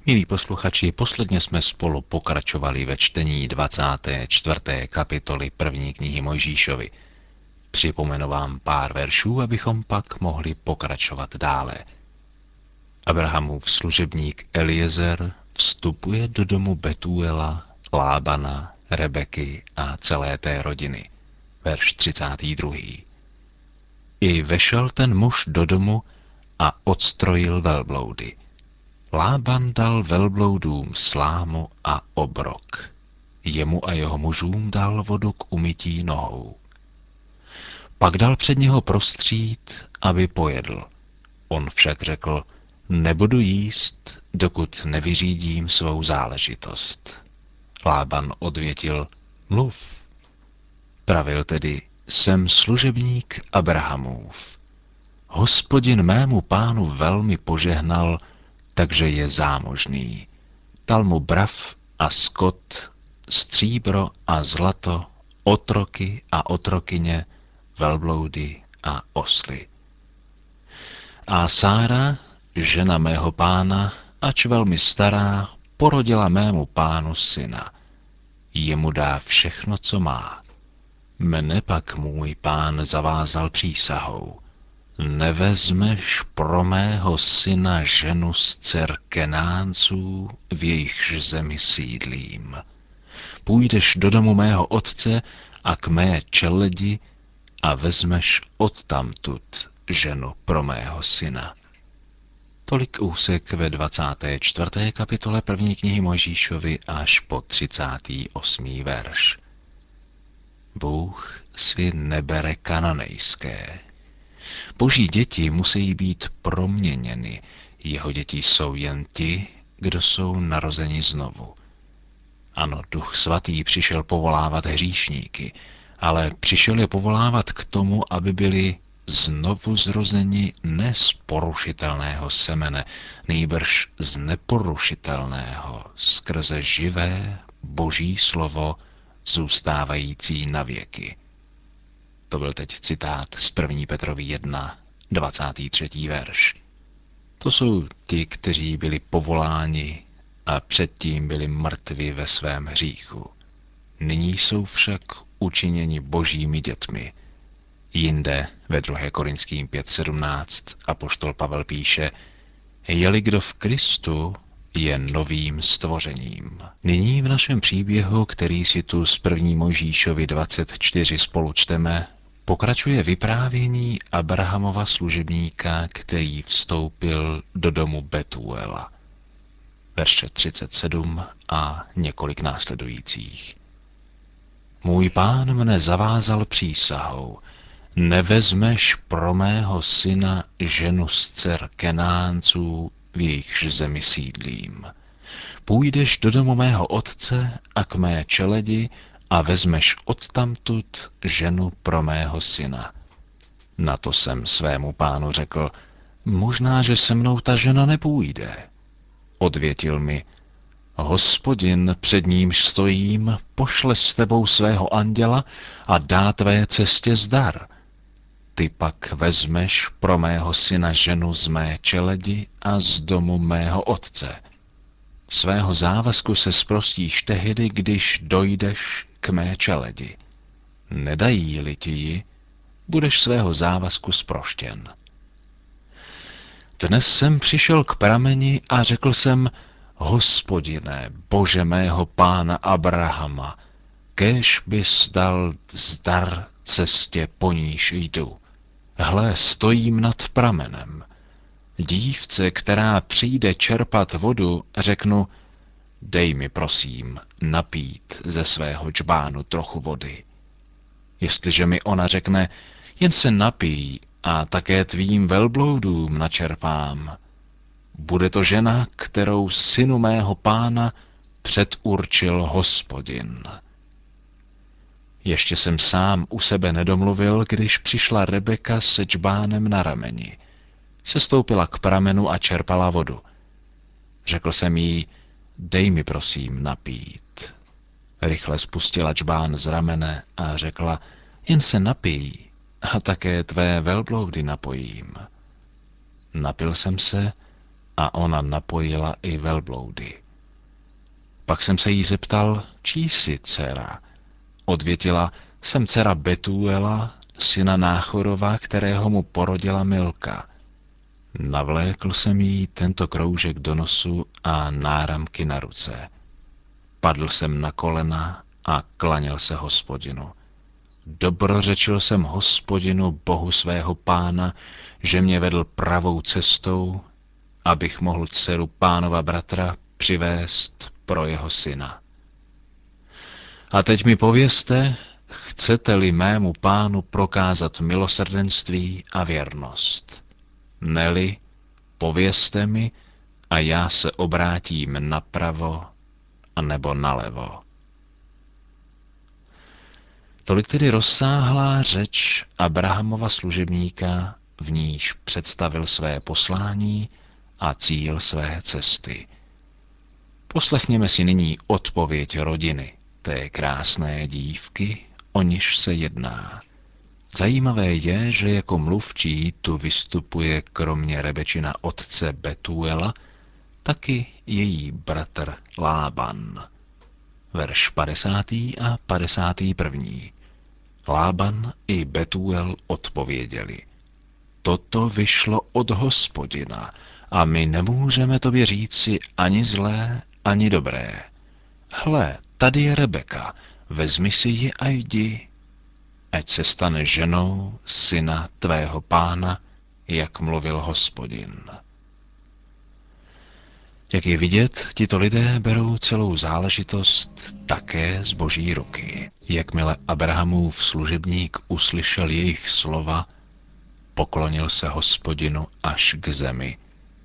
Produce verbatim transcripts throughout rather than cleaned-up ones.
Milí posluchači, posledně jsme spolu pokračovali ve čtení dvacáté čtvrté kapitoly první knihy Mojžíšovi. Připomenu vám pár veršů, abychom pak mohli pokračovat dále. Abrahamův služebník Eliezer vstupuje do domu Betuela, Lábana, Rebeky a celé té rodiny. Verš třicátý druhý. I vešel ten muž do domu a odstrojil velbloudy. Lában dal velbloudům slámu a obrok. Jemu a jeho mužům dal vodu k umytí nohou. Pak dal před něho prostřít, aby pojedl. On však řekl, nebudu jíst, dokud nevyřídím svou záležitost. Lában odvětil, mluv. Pravil tedy, jsem služebník Abrahamův. Hospodin mému pánu velmi požehnal, takže je zámožný. Dal mu brav a skot, stříbro a zlato, otroky a otrokyně, velbloudy a osly. A Sára, žena mého pána, ač velmi stará, porodila mému pánu syna. Jemu dá všechno, co má. Mne pak můj pán zavázal přísahou. Nevezmeš pro mého syna ženu z dcer Kenánců, v jejichž zemi sídlím. Půjdeš do domu mého otce a k mé čeledi a vezmeš odtamtud ženu pro mého syna. Tolik úsek ve dvacáté čtvrté kapitole první knihy Mojžíšovi až po třicátý osmý verš. Bůh si nebere kananejské. Boží děti musí být proměněny, jeho děti jsou jen ti, kdo jsou narozeni znovu. Ano, Duch Svatý přišel povolávat hříšníky, ale přišel je povolávat k tomu, aby byli znovu zrozeni ne z porušitelného semene, nýbrž z neporušitelného, skrze živé Boží slovo, zůstávající na věky. To byl teď citát z první Petrovi jedna, dvacátý třetí verš. To jsou ti, kteří byli povoláni a předtím byli mrtvi ve svém hříchu. Nyní jsou však učiněni božími dětmi. Jinde ve druhé Korinským pět sedmnáct apoštol Pavel píše, je-li kdo v Kristu, je novým stvořením. Nyní v našem příběhu, který si tu z první Mojžíšovi dvacet čtyři spolu čteme, pokračuje vyprávění Abrahamova služebníka, který vstoupil do domu Betuela. Verše třicet sedm a několik následujících. Můj pán mne zavázal přísahou, nevezmeš pro mého syna ženu z dcer Kenánců, v jejichž zemi sídlím. Půjdeš do domu mého otce a k mé čeledi a vezmeš odtamtud ženu pro mého syna. Na to jsem svému pánu řekl, možná, že se mnou ta žena nepůjde. Odvětil mi, Hospodin, před nímž stojím, pošle s tebou svého anděla a dá tvé cestě zdar. Ty pak vezmeš pro mého syna ženu z mé čeledi a z domu mého otce. Svého závazku se sprostíš tehdy, když dojdeš k mé čeledi. Nedají-li ti ji, budeš svého závazku zproštěn. Dnes jsem přišel k prameni a řekl jsem, Hospodine, Bože mého pána Abrahama, kéž bys dal zdar cestě, po níž jdu. Hle, stojím nad pramenem. Dívce, která přijde čerpat vodu, řeknu, dej mi prosím napít ze svého džbánu trochu vody. Jestliže mi ona řekne, jen se napij a také tvým velbloudům načerpám, bude to žena, kterou synu mého pána předurčil Hospodin. Ještě jsem sám u sebe nedomluvil, když přišla Rebeka se džbánem na rameni. Sestoupila k pramenu a čerpala vodu. Řekl jsem jí, dej mi prosím napít. Rychle spustila džbán z ramene a řekla, jen se napij a také tvé velbloudy napojím. Napil jsem se a ona napojila i velbloudy. Pak jsem se jí zeptal, čí jsi dcera? Odvětila, jsem dcera Betuela, syna Náchorova, kterého mu porodila Milka. Navlékl jsem jí tento kroužek do nosu a náramky na ruce. Padl jsem na kolena a klaněl se Hospodinu. Dobrořečil jsem Hospodinu, Bohu svého pána, že mě vedl pravou cestou, abych mohl dceru pánova bratra přivést pro jeho syna. A teď mi povězte, chcete-li mému pánu prokázat milosrdenství a věrnost. Neli, povězte mi a já se obrátím napravo a nebo nalevo. Tolik tedy rozsáhlá řeč Abrahamova služebníka, v níž představil své poslání a cíl své cesty. Poslechněme si nyní odpověď rodiny, té krásné dívky, o niž se jedná. Zajímavé je, že jako mluvčí tu vystupuje kromě Rebečina otce Betuela taky její bratr Lában. Verš padesátý a padesátý první. Lában i Betuel odpověděli. Toto vyšlo od Hospodina a my nemůžeme tobě říci ani zlé, ani dobré. Hle, tady je Rebeka, vezmi si ji a jdi, ať se stane ženou syna tvého pána, jak mluvil Hospodin. Jak je vidět, tito lidé berou celou záležitost také z boží ruky. Jakmile Abrahamův služebník uslyšel jejich slova, poklonil se Hospodinu až k zemi.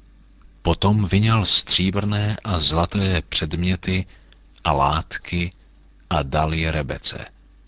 Potom vyňal stříbrné a zlaté předměty a látky a dal je Rebece.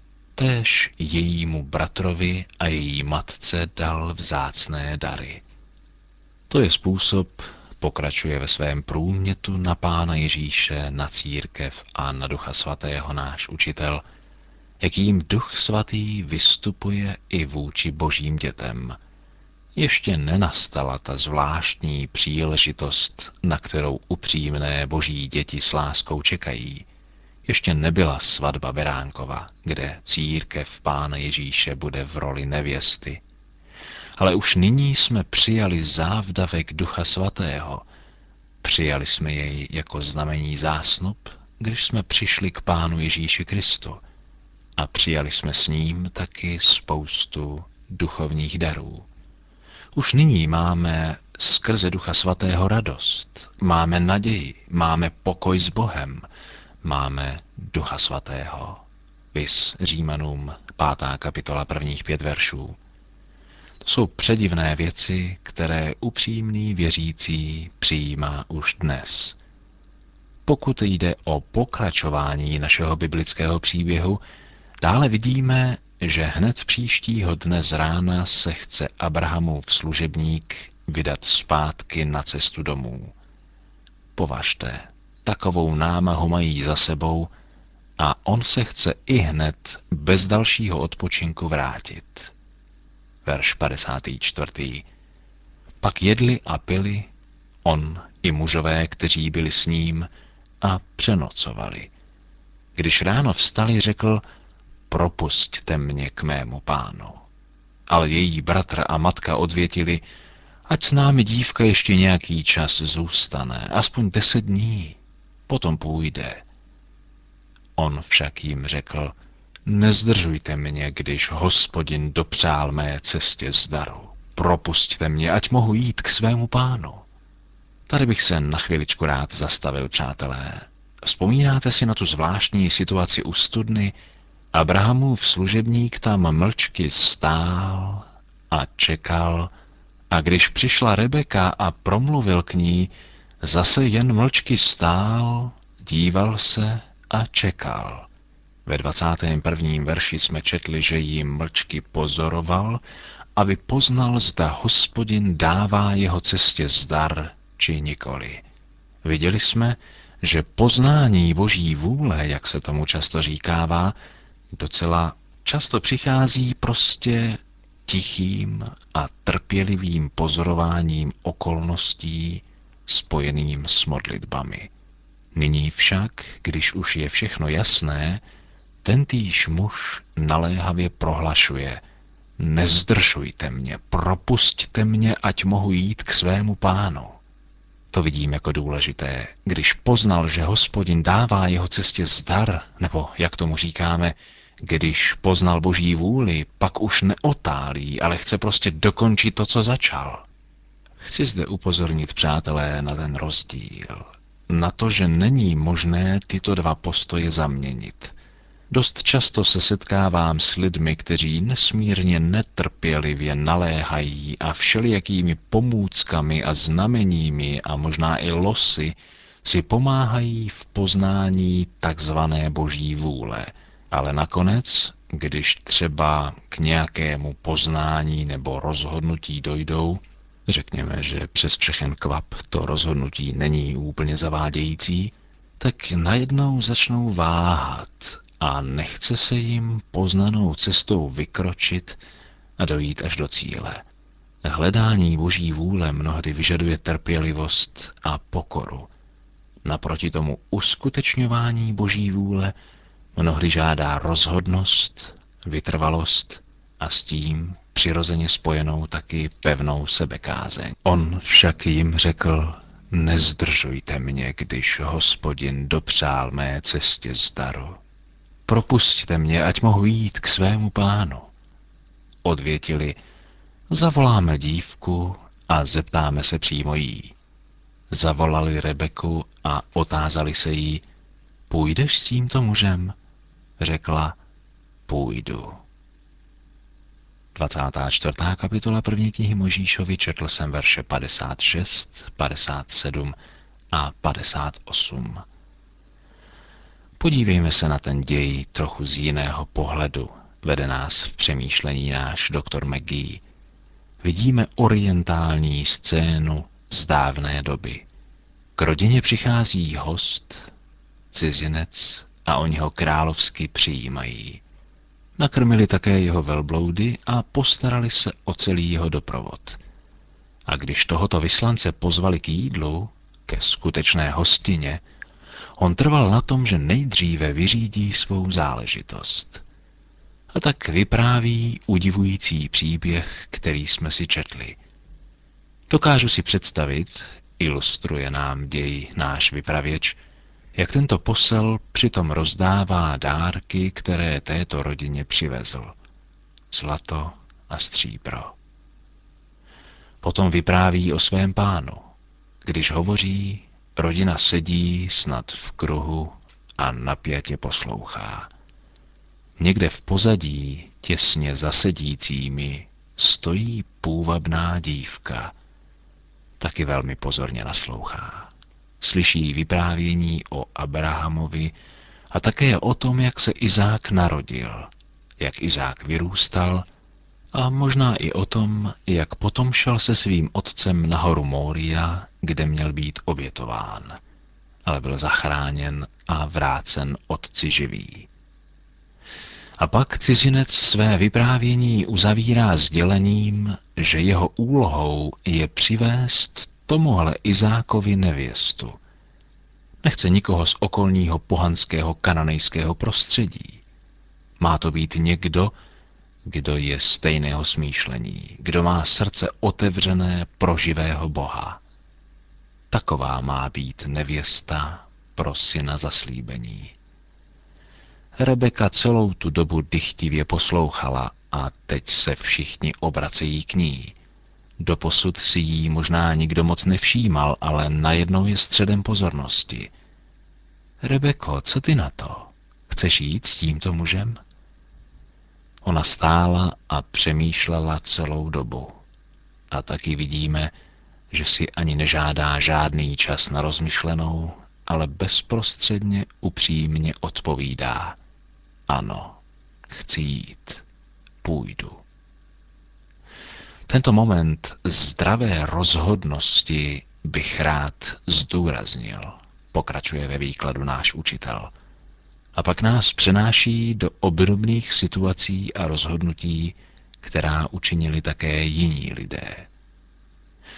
Též jejímu bratrovi a její matce dal vzácné dary. To je způsob, pokračuje ve svém průmětu na Pána Ježíše, na církev a na Ducha Svatého náš učitel, jakým Duch Svatý vystupuje i vůči božím dětem. Ještě nenastala ta zvláštní příležitost, na kterou upřímné boží děti s láskou čekají. Ještě nebyla svatba Beránkova, kde církev Pána Ježíše bude v roli nevěsty. Ale už nyní jsme přijali závdavek Ducha Svatého. Přijali jsme jej jako znamení zásnub, když jsme přišli k Pánu Ježíši Kristu. A přijali jsme s ním taky spoustu duchovních darů. Už nyní máme skrze Ducha Svatého radost, máme naději, máme pokoj s Bohem, máme Ducha Svatého. Vis Římanům, pátá kapitola, prvních pět veršů. To jsou předivné věci, které upřímný věřící přijímá už dnes. Pokud jde o pokračování našeho biblického příběhu, dále vidíme, že hned příštího dne z rána se chce Abrahamův služebník vydat zpátky na cestu domů. Považte, takovou námahu mají za sebou a on se chce i hned bez dalšího odpočinku vrátit. Verš padesátý čtvrtý. Pak jedli a pili, on i mužové, kteří byli s ním, a přenocovali. Když ráno vstali, řekl, propusťte mě k mému pánu. Ale její bratr a matka odvětili, ať s námi dívka ještě nějaký čas zůstane, aspoň deset dní, potom půjde. On však jim řekl, nezdržujte mě, když Hospodin dopřál mé cestě zdaru. Propusťte mě, ať mohu jít k svému pánu. Tady bych se na chviličku rád zastavil, přátelé. Vzpomínáte si na tu zvláštní situaci u studny? Abrahamův služebník tam mlčky stál a čekal, a když přišla Rebeka a promluvil k ní, zase jen mlčky stál, díval se a čekal. Ve dvacátém prvním verši jsme četli, že jí mlčky pozoroval, aby poznal, zda Hospodin dává jeho cestě zdar, či nikoli. Viděli jsme, že poznání boží vůle, jak se tomu často říkává, docela často přichází prostě tichým a trpělivým pozorováním okolností spojeným s modlitbami. Nyní však, když už je všechno jasné, tentýž muž naléhavě prohlašuje: Nezdržujte mě, propusťte mě, ať mohu jít k svému pánu. To vidím jako důležité. Když poznal, že Hospodin dává jeho cestě zdar, nebo jak tomu říkáme, když poznal Boží vůli, pak už neotálí, ale chce prostě dokončit to, co začal. Chci zde upozornit, přátelé, na ten rozdíl. Na to, že není možné tyto dva postoje zaměnit. Dost často se setkávám s lidmi, kteří nesmírně netrpělivě naléhají a všelijakými pomůckami a znameními a možná i losy si pomáhají v poznání takzvané Boží vůle. Ale nakonec, když třeba k nějakému poznání nebo rozhodnutí dojdou, řekněme, že přes všechen kvap to rozhodnutí není úplně zavádějící, tak najednou začnou váhat a nechce se jim poznanou cestou vykročit a dojít až do cíle. Hledání Boží vůle mnohdy vyžaduje trpělivost a pokoru. Naproti tomu uskutečňování Boží vůle mnohdy žádá rozhodnost, vytrvalost a s tím přirozeně spojenou taky pevnou sebekázeň. On však jim řekl: Nezdržujte mě, když Hospodin dopřál mé cestě zdaru. Propusťte mě, ať mohu jít k svému pánu. Odvětili: Zavoláme dívku a zeptáme se přímo jí. Zavolali Rebeku a otázali se jí: Půjdeš s tímto mužem? Řekla: Půjdu. dvacátá čtvrtá kapitola první knihy Mojžíšovi, četl jsem verše padesát šest, padesát sedm a padesát osm. Podívejme se na ten děj trochu z jiného pohledu. Vede nás v přemýšlení náš doktor McGee. Vidíme orientální scénu z dávné doby. K rodině přichází host, cizinec, a oni ho královsky přijímají. Nakrmili také jeho velbloudy a postarali se o celý jeho doprovod. A když tohoto vyslance pozvali k jídlu, ke skutečné hostině, on trval na tom, že nejdříve vyřídí svou záležitost. A tak vypráví udivující příběh, který jsme si četli. Dokážu si představit, ilustruje nám děj náš vypravěč, jak tento posel přitom rozdává dárky, které této rodině přivezl. Zlato a stříbro. Potom vypráví o svém pánu. Když hovoří, rodina sedí snad v kruhu a napjatě poslouchá. Někde v pozadí, těsně za sedícími, stojí půvabná dívka. Taky velmi pozorně naslouchá. Slyší vyprávění o Abrahamovi a také o tom, jak se Izák narodil, jak Izák vyrůstal a možná i o tom, jak potom šel se svým otcem na horu Mória, kde měl být obětován, ale byl zachráněn a vrácen otci živý. A pak cizinec své vyprávění uzavírá sdělením, že jeho úlohou je přivést tomuhle Izákovi nevěstu. Nechce nikoho z okolního pohanského kananejského prostředí. Má to být někdo, kdo je stejného smýšlení, kdo má srdce otevřené pro živého Boha. Taková má být nevěsta pro syna zaslíbení. Rebeka celou tu dobu dychtivě poslouchala a teď se všichni obracejí k ní. Doposud si jí možná nikdo moc nevšímal, ale najednou je středem pozornosti. Rebeko, co ty na to? Chceš jít s tímto mužem? Ona stála a přemýšlela celou dobu. A taky vidíme, že si ani nežádá žádný čas na rozmyšlenou, ale bezprostředně upřímně odpovídá: Ano, chci jít, půjdu. Tento moment zdravé rozhodnosti bych rád zdůraznil, pokračuje ve výkladu náš učitel. A pak nás přenáší do obdobných situací a rozhodnutí, která učinili také jiní lidé.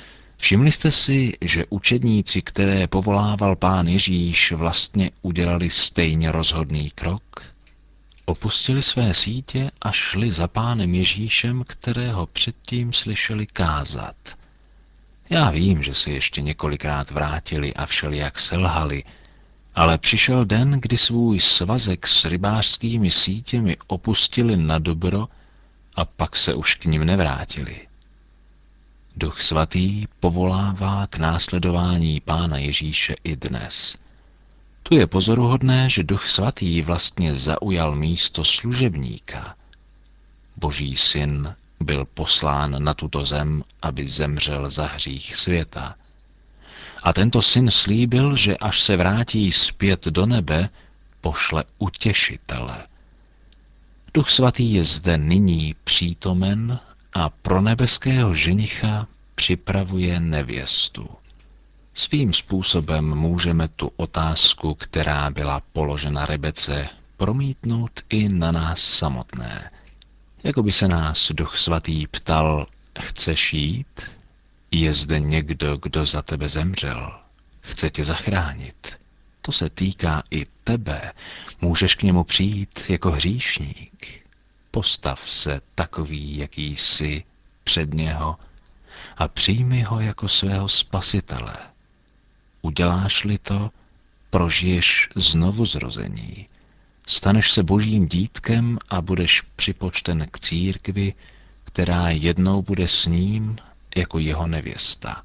Všimli jste si, že učedníci, které povolával pán Ježíš, vlastně udělali stejně rozhodný krok? Opustili své sítě a šli za pánem Ježíšem, kterého předtím slyšeli kázat. Já vím, že se ještě několikrát vrátili a všelijak selhali, ale přišel den, kdy svůj svazek s rybářskými sítěmi opustili na dobro a pak se už k nim nevrátili. Duch svatý povolává k následování pána Ježíše i dnes. Tu je pozoruhodné, že Duch svatý vlastně zaujal místo služebníka. Boží syn byl poslán na tuto zem, aby zemřel za hřích světa. A tento syn slíbil, že až se vrátí zpět do nebe, pošle utěšitele. Duch svatý je zde nyní přítomen a pro nebeského ženicha připravuje nevěstu. Svým způsobem můžeme tu otázku, která byla položena Rebece, promítnout i na nás samotné. Jako by se nás Duch svatý ptal, chceš jít? Je zde někdo, kdo za tebe zemřel. Chce tě zachránit. To se týká i tebe. Můžeš k němu přijít jako hříšník. Postav se takový, jaký jsi, před něho a přijmi ho jako svého spasitele. Uděláš-li to, prožiješ znovuzrození. Staneš se božím dítkem a budeš připočten k církvi, která jednou bude s ním jako jeho nevěsta.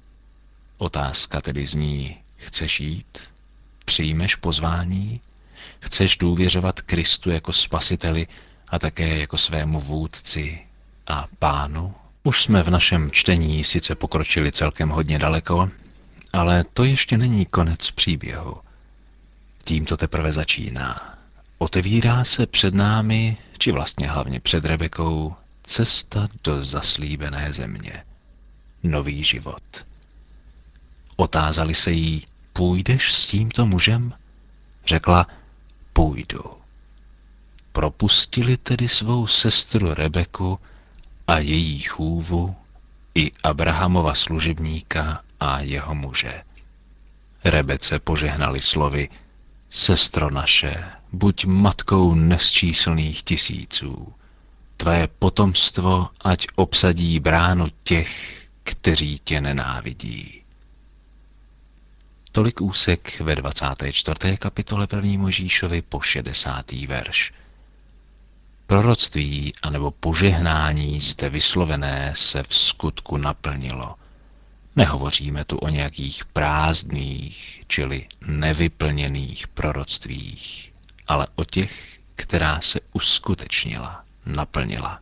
Otázka tedy zní, chceš jít? Přijmeš pozvání? Chceš důvěřovat Kristu jako spasiteli a také jako svému vůdci a pánu? Už jsme v našem čtení sice pokročili celkem hodně daleko, ale to ještě není konec příběhu. Tím to teprve začíná. Otevírá se před námi, či vlastně hlavně před Rebekou, cesta do zaslíbené země. Nový život. Otázali se jí, půjdeš s tímto mužem? Řekla, půjdu. Propustili tedy svou sestru Rebeku a její chůvu i Abrahamova služebníka a jeho muže. Rebece požehnali slovy, sestro naše, buď matkou nesčíslných tisíců. Tvé potomstvo ať obsadí bránu těch, kteří tě nenávidí. Tolik úsek ve dvacáté čtvrté kapitole první Mojžíšovi po šedesátý verš. Proroctví anebo požehnání zde vyslovené se v skutku naplnilo. Nehovoříme tu o nějakých prázdných, čili nevyplněných proroctvích, ale o těch, která se uskutečnila, naplnila.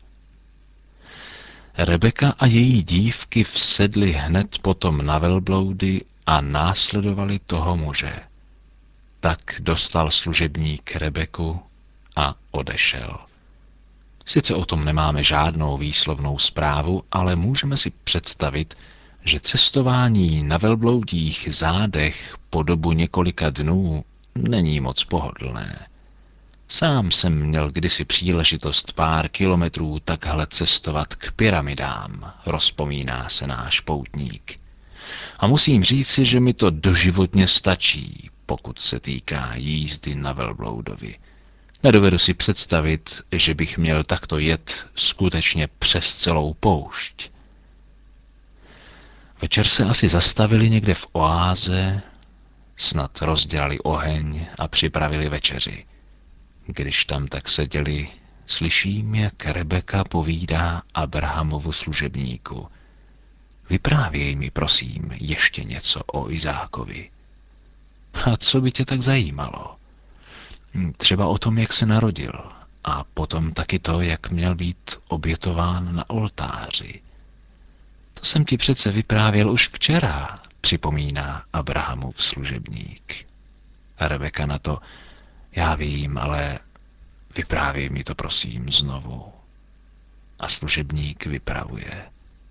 Rebeka a její dívky vsedly hned potom na velbloudy a následovali toho muže. Tak dostal služebník Rebeku a odešel. Sice o tom nemáme žádnou výslovnou zprávu, ale můžeme si představit, že cestování na velbloudích zádech po dobu několika dnů není moc pohodlné. Sám jsem měl kdysi příležitost pár kilometrů takhle cestovat k pyramidám, rozpomíná se náš poutník. A musím říci, že mi to doživotně stačí, pokud se týká jízdy na velbloudovi. Nedovedu si představit, že bych měl takto jet skutečně přes celou poušť. Večer se asi zastavili někde v oáze, snad rozdělali oheň a připravili večeři. Když tam tak seděli, slyším, jak Rebeka povídá Abrahamovu služebníku. Vyprávěj mi, prosím, ještě něco o Izákovi. A co by tě tak zajímalo? Třeba o tom, jak se narodil, a potom taky to, jak měl být obětován na oltáři. To jsem ti přece vyprávěl už včera, připomíná Abrahamův služebník. A Rebeka na to, já vím, ale vyprávěj mi to prosím znovu. A služebník vypravuje.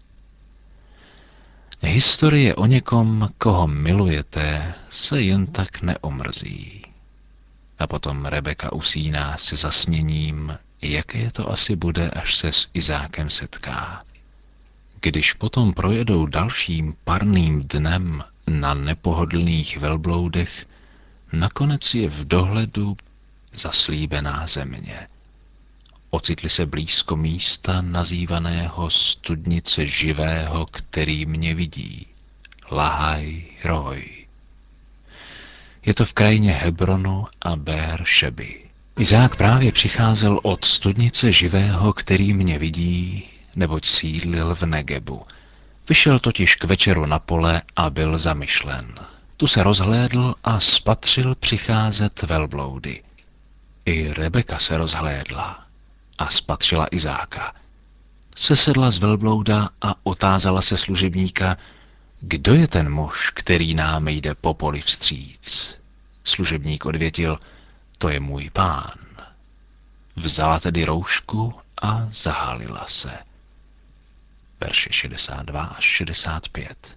Historie o někom, koho milujete, se jen tak neomrzí. A potom Rebeka usíná se zasněním, jaké to asi bude, až se s Izákem setká. Když potom projedou dalším parným dnem na nepohodlných velbloudech, nakonec je v dohledu zaslíbená země. Ocitli se blízko místa nazývaného studnice živého, který mě vidí. Lahaj Roj. Je to v krajině Hebronu a Bér Šeby. Izák právě přicházel od studnice živého, který mě vidí, neboť sídlil v Negebu. Vyšel totiž k večeru na pole a byl zamyšlen. Tu se rozhlédl a spatřil přicházet velbloudy. I Rebeka se rozhlédla a spatřila Izáka. Sesedla z velblouda a otázala se služebníka, kdo je ten muž, který nám jde po poli vstříc. Služebník odvětil, to je můj pán. Vzala tedy roušku a zahálila se. Verše šedesát dva až šedesát pět.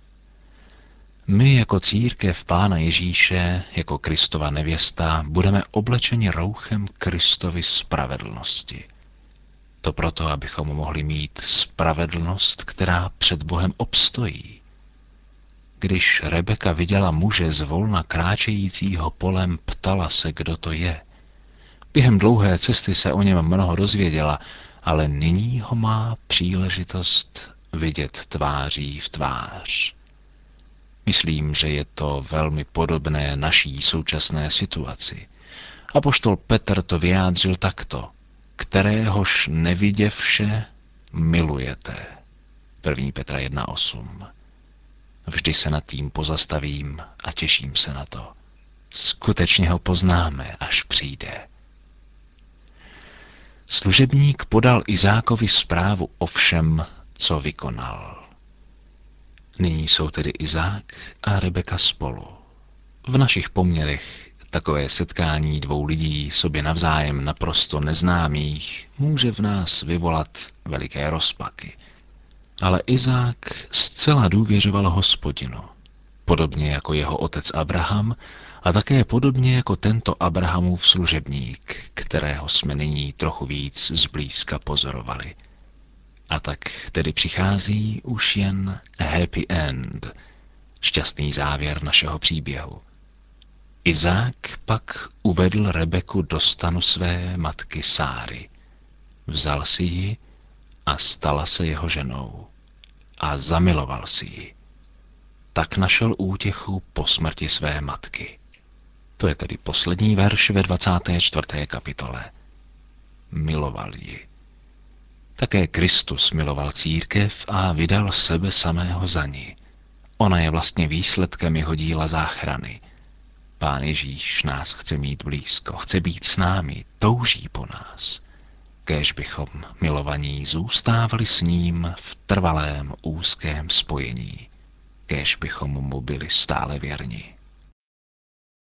My jako církev Pána Ježíše, jako Kristova nevěsta, budeme oblečeni rouchem Kristovy spravedlnosti. To proto, abychom mohli mít spravedlnost, která před Bohem obstojí. Když Rebeka viděla muže zvolna kráčejícího polem, ptala se, kdo to je. Během dlouhé cesty se o něm mnoho dozvěděla, ale nyní ho má příležitost vidět tváří v tvář. Myslím, že je to velmi podobné naší současné situaci. Apoštol Petr to vyjádřil takto. Kteréhož neviděvše milujete. první Petra jedna osm. Vždy se nad tím pozastavím a těším se na to. Skutečně ho poznáme, až přijde. Služebník podal Izákovi zprávu o všem, co vykonal. Nyní jsou tedy Izák a Rebeka spolu. V našich poměrech takové setkání dvou lidí sobě navzájem naprosto neznámých může v nás vyvolat veliké rozpaky. Ale Izák zcela důvěřoval Hospodinu, podobně jako jeho otec Abraham a také podobně jako tento Abrahamův služebník, kterého jsme nyní trochu víc zblízka pozorovali. A tak tedy přichází už jen happy end, šťastný závěr našeho příběhu. Izák pak uvedl Rebeku do stanu své matky Sáry. Vzal si ji a stala se jeho ženou. A zamiloval si ji. Tak našel útěchu po smrti své matky. To je tedy poslední verš ve dvacáté čtvrté kapitole. Miloval ji. Také Kristus miloval církev a vydal sebe samého za ní. Ona je vlastně výsledkem jeho díla záchrany. Pán Ježíš nás chce mít blízko, chce být s námi, touží po nás. Kéž bychom, milovaní, zůstávali s ním v trvalém úzkém spojení. Kéž bychom mu byli stále věrni.